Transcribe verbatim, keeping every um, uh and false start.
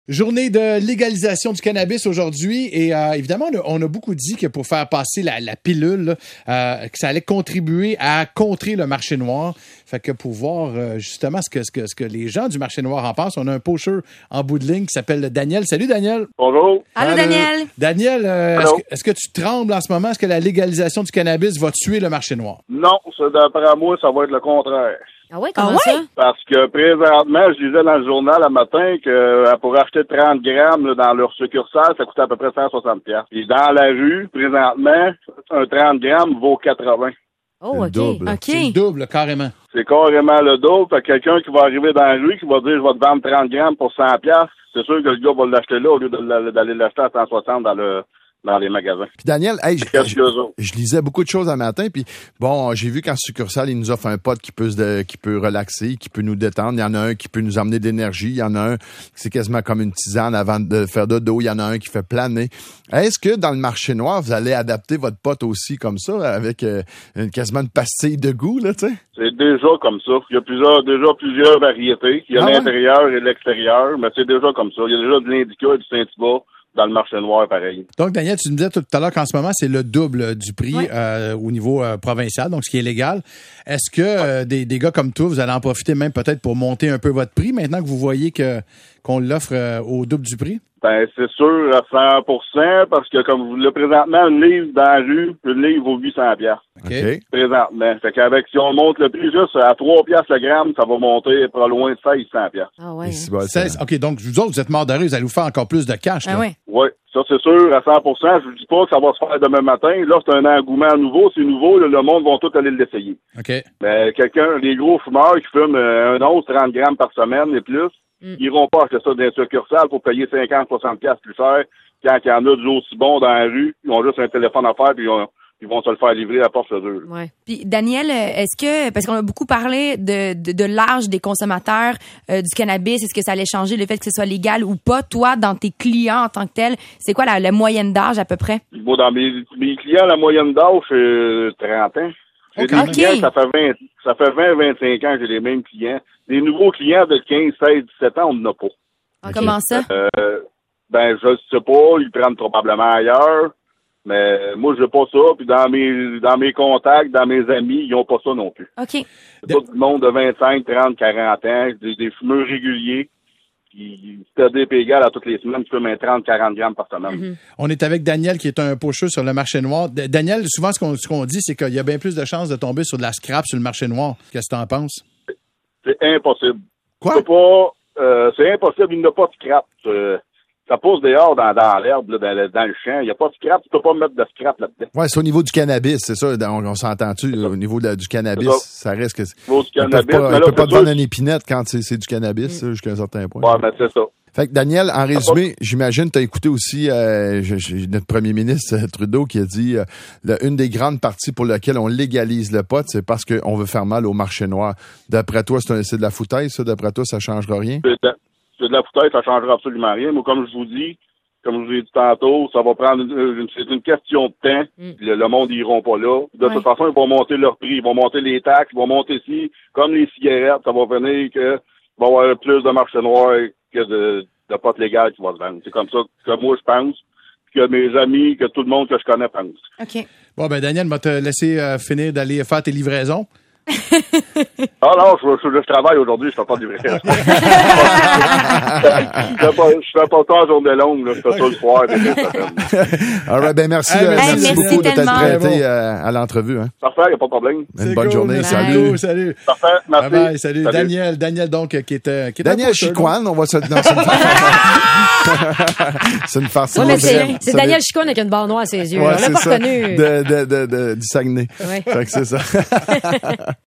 Journée de légalisation du cannabis aujourd'hui et euh, évidemment, on a, on a beaucoup dit que pour faire passer la, la pilule, euh, que ça allait contribuer à contrer le marché noir. Fait que pour voir euh, justement ce que, ce, que, ce que les gens du marché noir en pensent, on a un pocher en bout de ligne qui s'appelle Daniel. Salut Daniel! Bonjour! Allô Daniel! Daniel, euh, est-ce, que, est-ce que tu trembles en ce moment? Est-ce que la légalisation du cannabis va tuer le marché noir? Non, ça, d'après moi, ça va être le contraire. Ah ouais, comment ah ouais? ça? Parce que présentement, je lisais dans le journal le matin que euh, pour acheter trente grammes là, dans leur succursale, ça coûtait à peu près cent soixante dollars. Et dans la rue, présentement, un trente grammes vaut quatre-vingts. Oh, Le OK. double. OK. C'est le double, carrément. C'est carrément le double. Fait que quelqu'un qui va arriver dans la rue, qui va dire je vais te vendre trente grammes pour cent dollars, c'est sûr que le gars va l'acheter là au lieu de, d'aller l'acheter à cent soixante dans le dans les magasins. Puis Daniel, hey, je, Qu'est-ce je, que ça? je lisais beaucoup de choses un matin, puis bon, j'ai vu qu'en succursale, il nous offre un pote qui peut se, qui peut relaxer, qui peut nous détendre. Il y en a un qui peut nous amener de l'énergie. Il y en a un, c'est quasiment comme une tisane avant de faire de dos. Il y en a un qui fait planer. Est-ce que dans le marché noir, vous allez adapter votre pote aussi comme ça, avec euh, une, quasiment une pastille de goût, là, tu sais? C'est déjà comme ça. Il y a plusieurs, déjà plusieurs variétés. Il y a Ah ouais? l'intérieur et l'extérieur, mais c'est déjà comme ça. Il y a déjà de l'indica et du Saint-Thibaut dans le marché noir, pareil. Donc, Daniel, tu me disais tout à l'heure qu'en ce moment, c'est le double du prix Ouais. euh, au niveau euh, provincial, donc ce qui est légal. Est-ce que euh, des, des gars comme toi, vous allez en profiter même peut-être pour monter un peu votre prix maintenant que vous voyez que qu'on l'offre euh, au double du prix? Ben, c'est sûr à cent pour cent, parce que comme vous le présentement, une livre dans la rue, une livre vaut huit cents piastres. OK. OK. Présentement. Fait qu'avec, si on monte le prix juste à trois piastres le gramme, ça va monter pas loin de seize cents piastres. Ah ouais. Et si, bah, ça- seize OK, donc vous autres, vous êtes morts de rire, vous allez vous faire encore plus de cash. Ah là. ouais. Oui, ça c'est sûr à cent pour cent. Je vous dis pas que ça va se faire demain matin. Là, c'est un engouement nouveau, c'est nouveau. Là, le monde va tout aller l'essayer. OK. Mais quelqu'un, les gros fumeurs qui fument euh, un once, trente grammes par semaine et plus, Mm. ils iront pas acheter ça dans les succursales pour payer cinquante soixante piastres plus cher quand il y en a du aussi bon dans la rue. Ils ont juste un téléphone à faire puis ils, ont- ils vont se le faire livrer à porte chez eux. Ouais. Puis Daniel, est-ce que, parce qu'on a beaucoup parlé de, de, de l'âge des consommateurs euh, du cannabis, est-ce que ça allait changer le fait que ce soit légal ou pas? Toi, dans tes clients en tant que tel, c'est quoi la, la moyenne d'âge à peu près? Moi, dans mes, mes clients, la moyenne d'âge, c'est trente ans. J'ai Ok. des clients, ça fait vingt, ça fait vingt, vingt-cinq ans que j'ai les mêmes clients. Les nouveaux clients de quinze, seize, dix-sept ans, on n'en a pas. Okay. Comment ça? Euh, ben, je sais pas, ils prennent probablement ailleurs, mais moi, je n'ai pas ça, puis dans mes, dans mes contacts, dans mes amis, ils n'ont pas ça non plus. OK. C'est tout le monde de vingt-cinq, trente, quarante ans, des, des fumeurs réguliers, qui, si t'as des égal à toutes les semaines, tu peux mettre trente, quarante grammes par semaine. Mm-hmm. On est avec Daniel, qui est un pocheux sur le marché noir. D- Daniel, souvent, ce qu'on, ce qu'on dit, c'est qu'il y a bien plus de chances de tomber sur de la scrap sur le marché noir. Qu'est-ce que t'en penses? C'est impossible. Quoi? Tu peux pas, euh, c'est impossible, il n'y a pas de scrap. Euh, ça pousse dehors dans, dans l'herbe, là, dans, le- dans le champ. Il n'y a pas de scrap, tu peux pas mettre de scrap là-dedans. Ouais, c'est au niveau du cannabis, c'est ça. On, on s'entend-tu, là, au niveau de la- du cannabis, C'est ça reste que... Au niveau du Ils peuvent cannabis, pas, mais ils là, peuvent c'est pas te sûr vendre que- une épinette quand c'est, c'est du cannabis, ça, jusqu'à un certain point. Ouais, mais c'est ça. Fait que Daniel, en résumé, j'imagine tu as écouté aussi euh, je- je- notre premier ministre euh, Trudeau qui a dit euh, le- une des grandes parties pour laquelle on légalise le pot, c'est parce qu'on veut faire mal au marché noir. D'après toi, c'est, un, c'est de la foutaise, ça? D'après toi, ça changera rien? C'est de, c'est de la foutaise, ça changera absolument rien. Moi, comme je vous dis, comme je vous ai dit tantôt, ça va prendre une, une- c'est une question de temps. Mm. Le, le monde, ils iront pas là. De Ouais. toute façon, ils vont monter leur prix, ils vont monter les taxes, ils vont monter ici. Comme les cigarettes, ça va venir que il va y avoir plus de marché noir que de, de potes légales qui va se vendre. C'est comme ça que moi, je pense, que mes amis, que tout le monde que je connais pense. OK. Bon, ben Daniel, va te laisser euh, finir d'aller faire tes livraisons. Ah non, je, je, je travaille aujourd'hui, je fais pas de livraison. je fais pas, je fais pas ça en journée longue, là, je fais ça le soir. des fois, ça fait- All right, ben merci, Hey, euh, merci. merci Hey, beaucoup merci de t'être tellement. prêté Bon. euh, à l'entrevue. Hein. Parfait, y a pas de problème. Une C'est bonne cool. journée, Bye. salut. Salut. Parfait, merci. Bye bye, salut. Salut. Daniel, Daniel, donc, euh, qui est, euh, qui est un Daniel pocheux, Chicoine, on va se... Non, c'est une farce. C'est une farce. Ouais, mais c'est c'est, vrai. c'est Ça Daniel dé- Chicoine avec une barre noire à ses yeux. Ouais, On l'a c'est pas ça. reconnu. De, de, de, de, du Saguenay. Ouais. Fait que c'est ça.